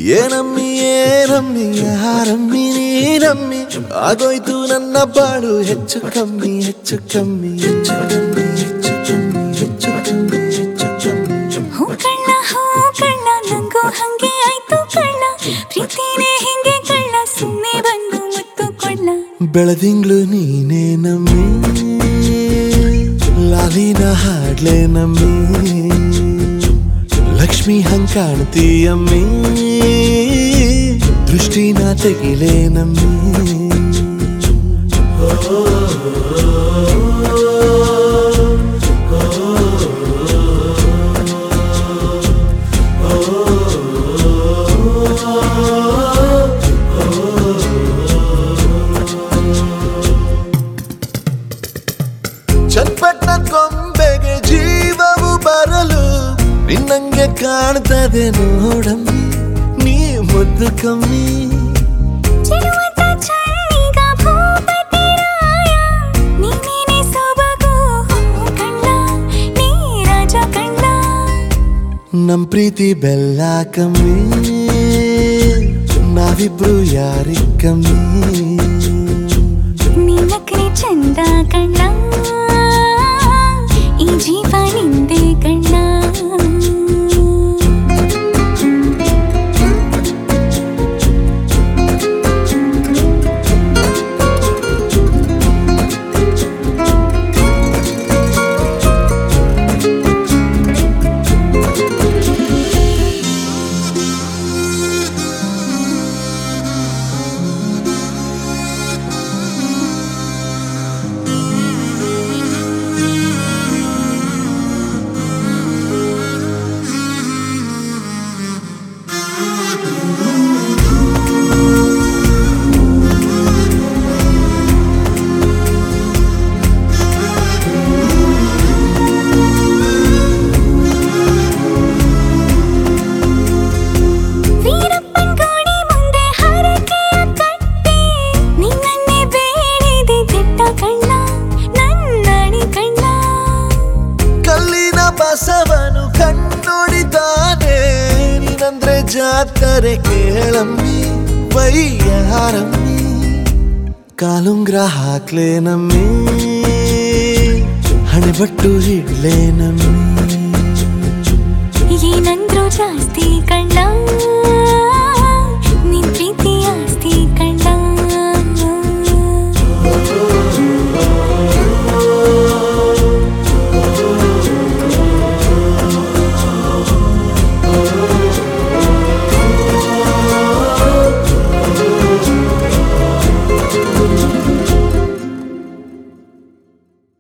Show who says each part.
Speaker 1: ಏನಮ್ಮಿ ಏನಮ್ಮಿ ಯಾರಮ್ಮಿ ನೀನಮ್ಮಿ ಆಗೋಯ್ತು ನನ್ನ ಬಾಳು ಹೆಚ್ಚು ಕಮ್ಮಿ ಹೆಚ್ಚು ಕಮ್ಮಿ ಹೆಚ್ಚು ಕಮ್ಮಿ ಹೆಚ್ಚು ಕಮ್ಮಿ ಹೆಚ್ಚು ಕಮ್ಮಿ ಹೆಚ್ಚು ಕಮ್ಮಿ
Speaker 2: ಹೂ ಕಳ್ಳ ನಂಗೂ ಹಂಗೆ ಆಯ್ತು ಕಳ್ಳ ಪ್ರೀತಿನೇ ಹಿಂಗೆ ಕಳ್ಳ ಸುಮ್ಮನೆ ಬಂದು ಮುತ್ತು ಕೊಳ್ಳ
Speaker 1: ಬೆಳದಿಂಗ್ಳು ನೀನೇ ನಮ್ಮಿ ಲಾಲಿನ ಹಾಡ್ಲೆ ನಮ್ಮಿ ಲಕ್ಷ್ಮಿ ಹಂಗ್ ಕಾಣ್ತೀಯಮ್ಮಿ ದೃಷ್ಟಿನ ತೆಗಿಲೇ ನಮ್ಮಿ ಚಟ್ಪಟ್ಟ ಕೊಂಬೆಗೆ ಜೀವವು ಬರಲು ನಿನ್ನಂಗೆ ಕಾಣ್ತದೆ ನೋಡಮ್ಮಿ ನೀ ಮುದ್ದು ಕಮ್ಮಿ ನಮ್ ಪ್ರೀತಿ ಬೆಲ್ಲ ಕಮ್ಮಿ ನಾವಿಬ್ರು ಯಾರಿಗ್ ಕಮ್ಮಿ
Speaker 2: ನೀನಕ್ರೆ ಚಂದ ಕಣ್ಣ ಈ ಜೀವ ನಿಂದೆ ಕಣ್ಣ
Speaker 1: ಬಸವನು ಕಣ್ಣೊಡಿತಾನೆ ನೀನಂದ್ರೆ ಜಾತ್ರೆ ಕೇಳಮ್ಮಿ ವೈಯಾರಮ್ಮಿ ಕಾಲುಂಗ್ರ ಹಾಕ್ಲೇ ನಮ್ಮಿ ಹಣೆಬಟ್ಟು ಹಿಡ್ಲೇ ನಮ್ಮಿ
Speaker 2: ಏನಂದ್ರು ಜಾಸ್ತಿ ಕಣ್ಣ ನಿನ್